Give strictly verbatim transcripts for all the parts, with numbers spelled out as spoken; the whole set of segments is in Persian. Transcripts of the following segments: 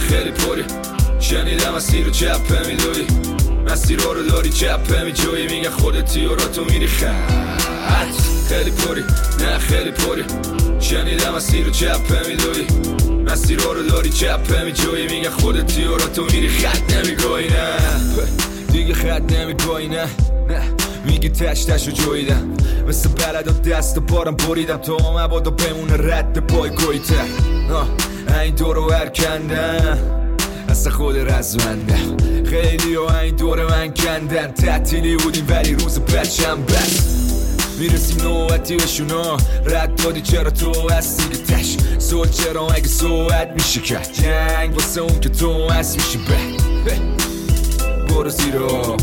خیلی پری شنیدم مسیر رو چپه میدوی مسیر رو داری چپه میجوی میگه خودتی و را تو میری خط خیلی پری نه خیلی پری شنیدم مسیر رو چپه میدوی مسیر رو داری چپه میجوی میگه خودتی و را تو میری خط نمیگوی نه دیگه خط نمیگوی نه نه میگی تش تش رو جویدم مثل بلد و دست و بارم بریدم تو مبادا بمونه رد پای گویته این دور رو هرکندم اصلا خود رزمندم خیلی و این دور من کندن تعطیلی بودیم ولی روز بچم بس میرسیم نوعتی بشونا رد دادی چرا تو هستی تش سول چرا اگه صحبت میشه کرد جنگ واسه اون که تو هست میشه بد برو زیر آب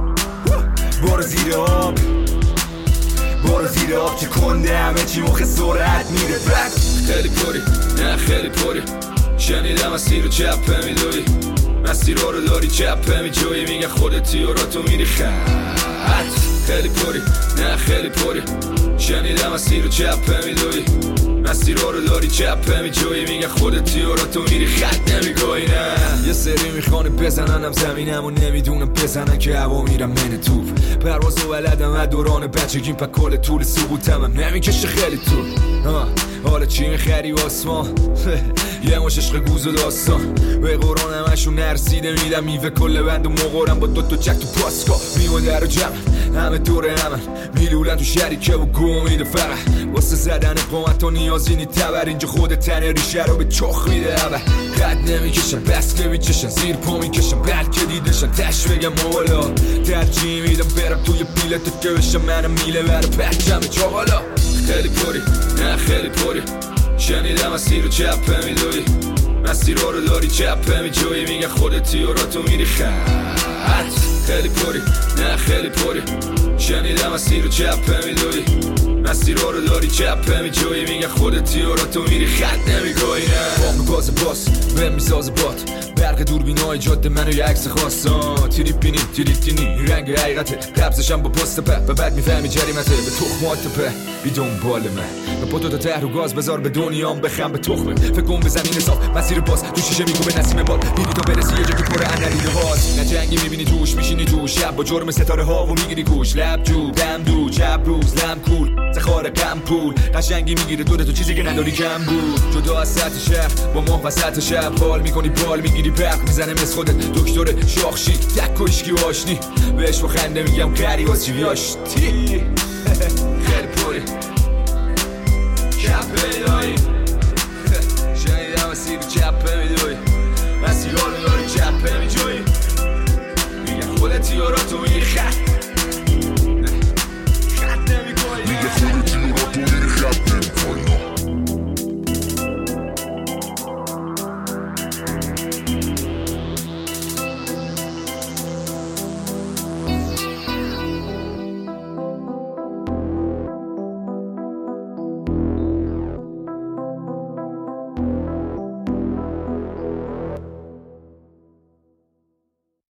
برو زیر آب برو زیر آب که کنده همه چی مخ سرعت میره بک خیلی پری نه خیلی پری شنیدم مسیر رو چپه میدوی مسیر رو داری چپه میجوی میگه خودتی و را تو میری خط خیلی پری نه خیلی پری شنیدم مسیر رو چپه میدوی مسیر رو داری چپه میجوی میگه خودتی و را تو میری خط نمیگوی نه یه سری میخوانه بزننم زمینم و نمیدونم بزنن که هوا میرم من توپ پرواز و بلدم و دوران بچگیم پا کل طول سقوطم هم نمیکشه خیلی طول حالا چی میخری آسمان یه مش عشق گوز و داستان به قرآن همشون نرسیده میدم میوه کل بند و مقارم با دوتا جک تو پاسکا میوه در و جمع همه دوره همه میلولن تو شریکه و گو میده فقط واسه زدن قامت و نیازی نی تبر اینجا خود تن ریشه رو به چخ میده همه قد نمیکشن بس که میچشن زیر پا میکشن بلکه دیدشن تش بگم مولا ترجیح میدم برم توی بیلت که بشم منم میله برم پرچم چاقالا خیلی پری نه خیلی پری شنیدم مسیر رو چپه میدوی مسیر رو داری چپه میجوی میگه خودتی و را تو میری خط خیلی پری نه خیلی پری شنیدم مسیر رو چپه میدوی مسیر رو داری چپه میجوی میگه خودتی و را تو میری خط نمیگوی نه بام گاز باس بهم میسازه بات برق دوربینای جاده منو یه عکس خواستان تریپینی تریپینی رنگ حقیقته قبضشم با پست په و بعد میفهمی جریمته به تخمات په بی دنبال من به پتو تا ته رو گاز بذار به دنیام بخم به تخمه فکر کن به زمین صاف مسیر باز تو شیشه میگو نسیم باد دیدی تا برسی یه جا که پر اندیده هاست نه جنگی میبینی توش میشینی تو شب با جرم ستاره ها و میگیری گوش لب جو دم دو چپ روز لم کول زخاره کم پول قشنگی میگیره دور تو چیزی که نداری کم بود جدا از سطح شهر با ما وسط شب حال میکنی بال میگیری برق میزنه مثل خودت دکتر شاخشی تک و اشکی و آشنی بهش با خنده میگم کری واس چی بیاشتی خیلی پوری چپه میدوی شنیدم مسیر چپه میدوی مسیر رو داری چپه میجوی میگم خودتی و را تو میری خط